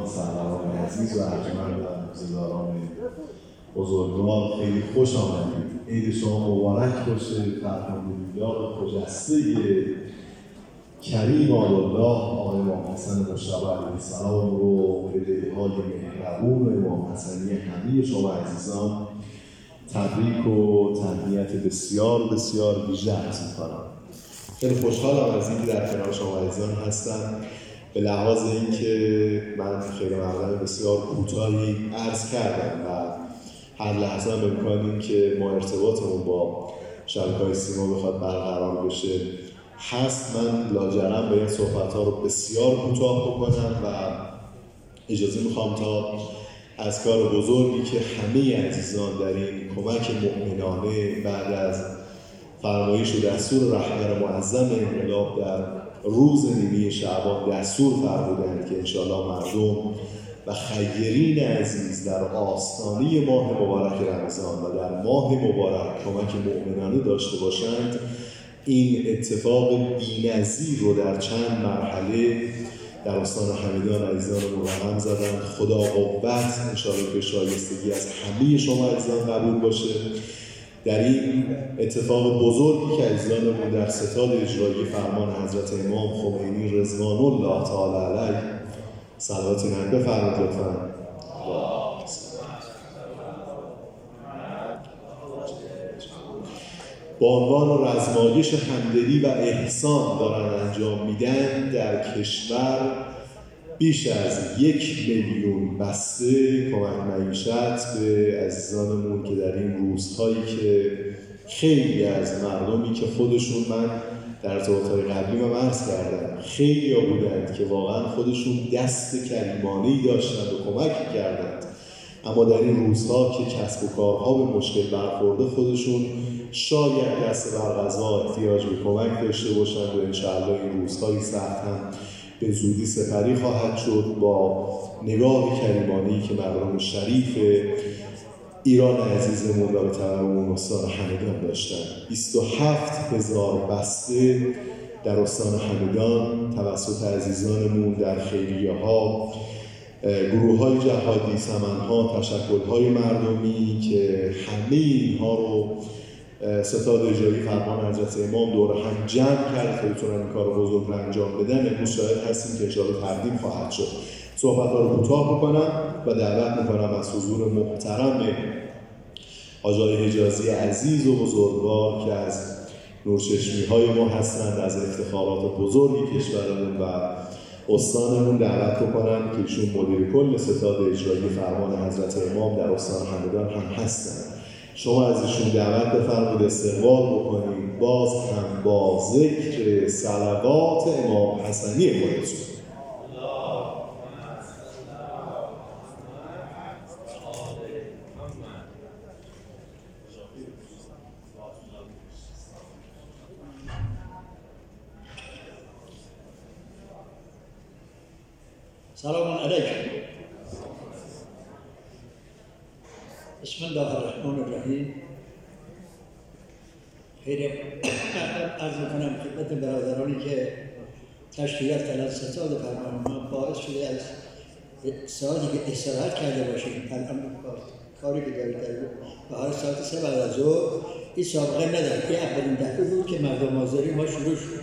سروران عزیز و ارجمند و روزگاران بزرگوار، خیلی خوش آمدید. عید شما مبارک باشه. فرخنده دیدار خجسته کریم آل‌الله آقای امام حسن مجتبی علیه السلام رو به دل‌های مهربون امام حسنی همه شما عزیزان تبریک و تهنیت بسیار بسیار ویژه عرض می‌کنم. خیلی خوشحالم از اینکه در کنار شما عزیزان هستم. به لحاظ اینکه من خیلی مقدم بسیار کوتاهی عرض کردم و هر لحظه هم امکان این که ما ارتباطمون با شبکه‌های سیما بخواد برقرار بشه هست. من لاجرم به این صحبت‌ها رو بسیار کوتاه بکنم و اجازه میخوام تا از کار بزرگی که همه عزیزان در این کمک مؤمنانه بعد از فرمایش و دستور رهبر معظم انقلاب در روز نیمه شعبان دستور فرمودند که انشاءالله مردم و خیرین عزیز در آستانه ماه مبارک رمضان و در ماه مبارک کمک مؤمنانه داشته باشند. این اتفاق بی‌نظیر رو در چند مرحله در استان همدان عزیزانمون رقم زدن. خدا قوت انشاءالله به شایستگی از همه شما عزیزان قبول باشه. در این اتفاق بزرگی که عزیزانمون در ستاد اجرایی فرمان حضرت امام خمینی رضوان الله تعالی علیه صلواتی نهید بفرمایید لطفاً. با عنوان رزمایش همدلی و احسان دارن انجام میدن در کشور بیش از 1 میلیون بسته کمک معیشت به عزیزانمون که در این روزهایی که خیلی از مردمی که خودشون من در ارتباطهای قبلی من عرض کردم خیلی ها بودند که واقعا خودشون دست کریمانه‌ای داشتند و کمک کردند، اما در این روزها که کسب و کارها به مشکل برخورده خودشون شاید دست بر قضا احتیاج به کمک داشته باشند و انشاءالله این روزهای سخت هم به زودی سپری خواهد شد با نگاه کریمانه‌ای که مردم شریف ایران عزیزمون و به تبع استان همدان داشتن. 27,000 بسته در استان همدان توسط عزیزانمون در خیریه‌ها، گروه‌های جهادی، سمن‌ها، تشکل‌های مردمی که همه اینها رو ستاد اجرایی فرمان حضرت امام دور هم جمع کرد تا بتونن این کار بزرگ رو انجام بدن. امروز شاهد هستیم که انشاءالله تقدیم خواهد شد. صحبت‌ها رو کوتاه بکنم و دعوت می‌کنم از حضور محترم حاج آقای حجازی عزیز و بزرگوار که از نورچشمی‌های ما هستند، از افتخارات بزرگی کشورمون و استانمون دعوت بکنم که ایشون مدیر کل ستاد اجرایی فرمان حضرت امام در استان همدان هم هستند. شما از ایشون دعوت بفرمایید استقبال بکنید، باز هم با ذکر صلوات امام حسنی خودتون. سلام علیکم. بسم الله الرحمن الرحیم. خیلی عرض میکنم خدمت برادرانی که تشکیلات کردن ستاد فرمان ما باعث شده از ساعتی که استراحت کرده باشیم الان کاری که دارید در بهار ساعت 3 بعد از ظهر این سابقه نداره. این اولین دفعه بود که مردم حاضری ما شروع شد.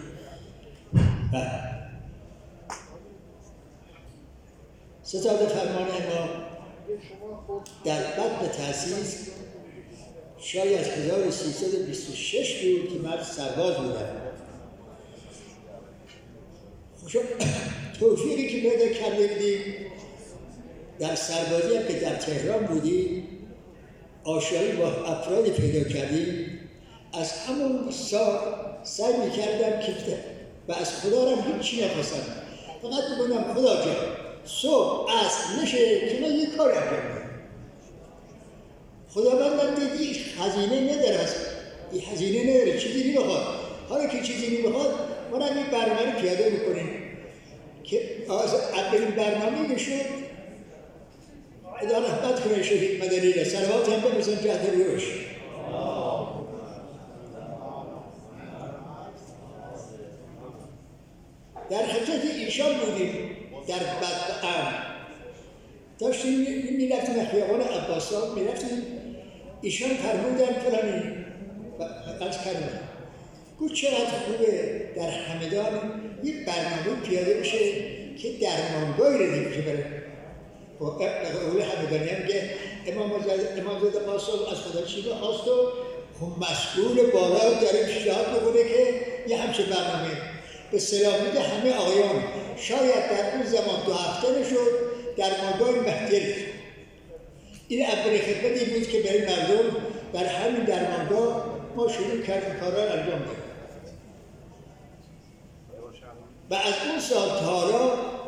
ستاد فرمان ما در بعد تأسیس شاید 1326 بود که مرد سرباز بودن. توفیقی که پیدا کرده بودیم در سربازی هم که در تهران بودیم آشنایی با افرادی پیدا کردیم. از همون سعی می‌کردم که و از خدا هم هیچی نخواستم، فقط بگم خدا جان صبح عصر نشه که من یک کار انجام بدم. خداوندم دیدی هزینه نداره، این هزینه نداره، چیزی نمیخواد. حالا که چیزی نمیخواد ما را این برنامه رو پیاده میکنیم که اولین برنامه شد خدا رحمت کنه شهید مدنی را صلوات هم بمزن جهد روش. در حجت ایشان بودیم در بدقم داشتیم میرفتیم خیابان عباس‌آباد میرفتیم، ایشان فرمودن فلانی از کردن گفت چقدر خوبه در همدان یک برنامه پیاده بشه که درمانگاهی ردیف بشه برای قول همدانی هم که امامزاده قاسم از خدا چی بخواست و مسئول بالا داره پیشنهاد بکنه که یه همچه برنامه به سلامت همه آقایان شاید در اون زمان 2 هفته نشد درمانگاه مهدی. این اولین خدمتی بود که برای مردم در همین درمانگاه ما شروع کردیم کارها انجام دادیم و از اون سال تا حالا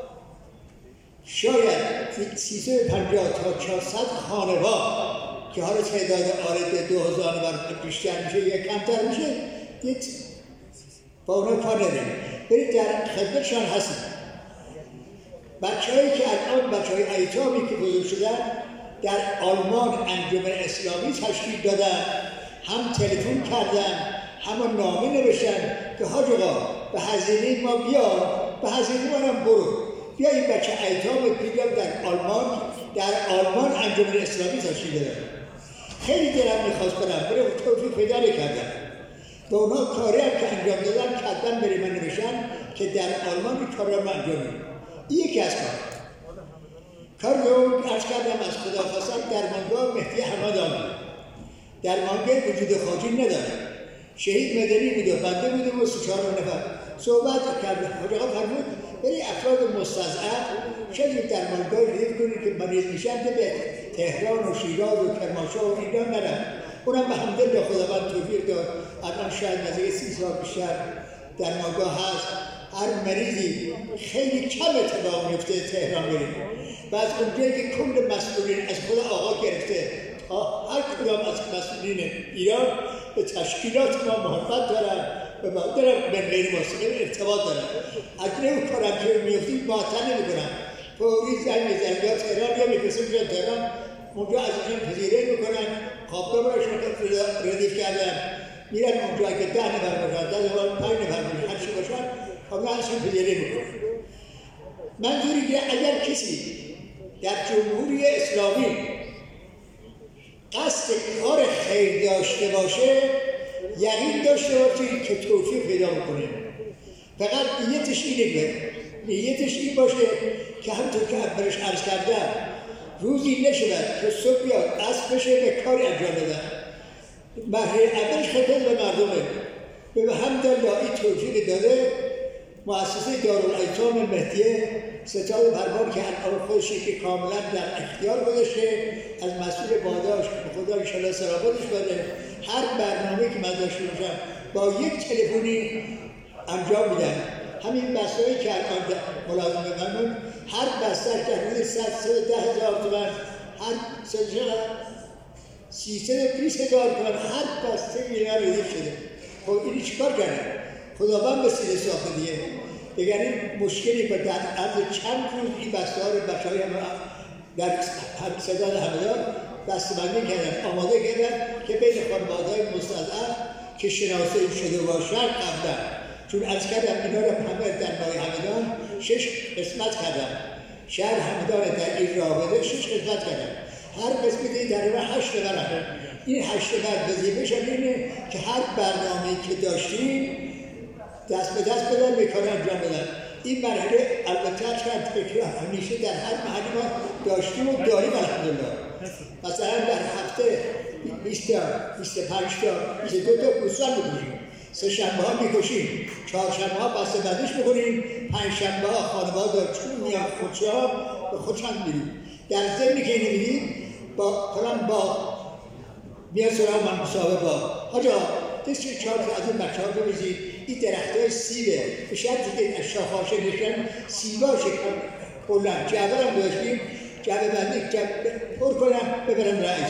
شاید 350 تا 400 خانوار که حالا تعداد آرد 2000 نفر بیشتر میشه یا کمتر میشه دید با اونا کار نداریم، برید در خدمتشان هستیم. بچه‌هایی که الان بچه‌های ایتامی که بزرگ شدن در آلمان انجمن اسلامی تشکیل دادن، هم تلفن کردن هم نامه نوشتن که حاج آقا به هزینه ما بیا، به هزینه ما هم برو، بیا این بچه ایتام بیام در آلمان انجمن اسلامی تشکیل دادن. خیلی دلم میخواست برم برای توفیق پیدا نکردم و اونا کاری هم که انجام دادن کردن برای من نوشتن که در آلمان این کار را من انجام میدم. یکی از کار رو عرض کردم از خدا خواستم درمانگاه مهدی حمدان بود. درمانگاه وجود خاجی نداره، شهید مدنی بود و بنده بودم و 3-4 نفر صحبت کردم. حاج آقا فرمود برای افراد مستضعف شاید درمانگاه ردیف کنید که مریض میشن به تهران و شیراز و کرمانشاه و ایران نرن. اونم به حمدالله خداوند توفیق داد. الان شاید نزدیک 30 سال بیشتر درمانگاه هست. هر مریضی خیلی کم اتفاق میفته تهران بریم و از اونجایی که کل مسئولین از خود آقا گرفته تا هر کدام از مسئولین ایران به تشکیلات ما محبت دارن و دارن به غیر واسطه ارتباط دارن. اگر اون کارم که میفتیم معطل نمیکنن، فوری زنگ میزنن یا تهران یا میفرستن میشن تهران، اونجا از اینجا پذیرایی میکنن، خوابگاه برایشون ردیف کردن، میرن اونجا که 10 نفر باشن 10 نفر 5 نفر باشن هر چی باشن خوابگاه ازشون پذیرایی میکنن. منظوری که اگر کسی در جمهوری اسلامی قصد کار خیر داشته باشه یقین داشته باشید که توفیق پیدا میکنه. فقط نیتش اینه، نیتش این باشه که همطور که اولش عرض کردم روزی نشود که صبح بیاد عصر بشه به کاری انجام بدن. مرحله اولش خدمت به مردمه. به حمدالله این توفیق داده. مؤسسه دارالایتام مهدیه ستاد پروان که الان خودش که کاملا در اختیار گذاشته از مسئول باداش به خدا انشاءالله سلامتش بده. هر برنامه که من داشته باشم با یک تلفنی انجام میدن. همین بسته‌ای که الان ملازمه من هر بسته‌اش در حدود 110,000 تومان، هر 320,000 تومان هر بسته اینا ردیف شده. خب اینی چیکار کردن؟ خداوند وسیله ساخته دیگه. بگرین مشکلی به در عرض چند روز این بسته‌ها رو بچه‌های در سداد همدان بسته‌بندی کردن، آماده کردن که بین خانواده‌های مستضعف که شناسایی شده باشن قبلا، چون از کردم اینا رو همه در نای همدان 6 قسمت کردم. شهر همدان در این رابطه 6 قسمت کردم. هر قسمتی در 8 نفر. این 8 نفر وظیفه‌شون اینه که هر برنامه‌ای که داشتیم دست به دست بدن به کار انجام بدن. این مرحله البته چند فکر همیشه در هر محلی ما داشتیم و داریم الحمدلله. مثلا در هفته 20 تا 25 تا 22 تا گوسفند می‌کشیم. سه شنبه ها می‌کشیم، چهار شنبه ها بسته‌بندیش می‌کنیم، 5 شنبه ها خانواده چون میان خودشان به خودشان می‌ریم. در ضمن که اینو می‌ریم با فلان با میاد سراغ من مصاحبه با حاجا دستی 4 تا از این بچه‌ها رو بریزید. این درخت‌های سیبه به شرطی که از شاخه‌هاش نشن سیبا شکن کلاً جعبه هم گذاشتیم، جعبه بندی پر کنم ببرم رئیس.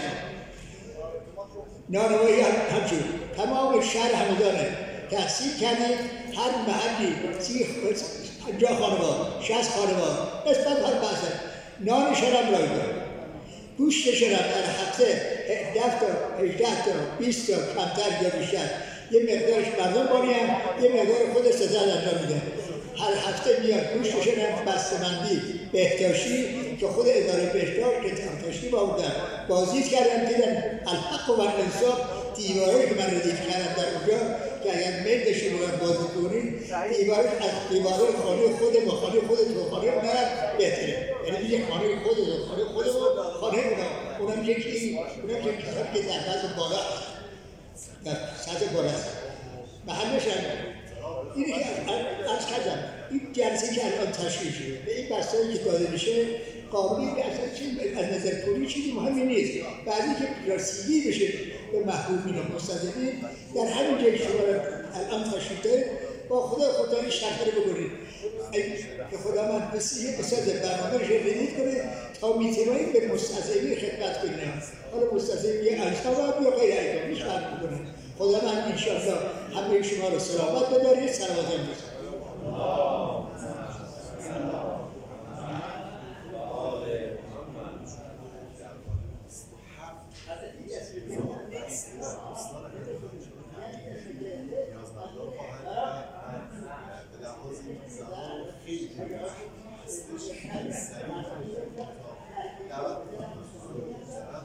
نانوایی همچون تمام شهر همدانه تقسیم کردیم. هر محلی 50 خانوار 60 خانوار نسبت هر بحثه نانشان هم رای دارم، گوشتشان هم در هفته 10 تا 18 تا 20 تا کمتر یا بیشتر یه مقدارش مردم بانیم، یه مقدار خود سزد انجام میده. هر هفته میاد گوشتشان هم بسته‌بندی بهداشتی که خود اداره بهداشت که تفتاشی با بودن بازدید کردن دیدن الحق و الانصاف دیوارهایی که من ردیف کردم در اونجا که اگر میل رو بازدید کنید دیواره خانه خود با خانه خود تو خانه اونم بهتره، یعنی میشه خانه خود و خانه خود و خانه اونم میشه کتاب که در بعض بالا در سطح بالا هست محلش هم اینی که از کردم این جلسه که الان تشکیل شده به این بستایی که داده میشه قابلی که اصلا از نظر پولی چیزی مهمی نیست. بعدی که رسیدگی بشه به محبوبین و مستضعفین در همین جایی که شما الان تشکیل دارید با خدا این شرط رو بگوید که خدا من بسازه برنامه رو ردیف کنه تا میتونید به مستضعفین خدمت کنید. حالا مستضعفین یه انصاف یا غیر انصاف هیچ فرقی نمی‌کنه. خدا من انشاءالله همه شما رو سلامت بدارید. سلامت باشید.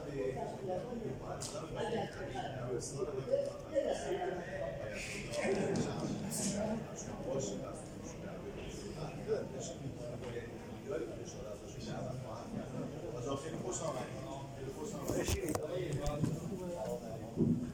Thank you.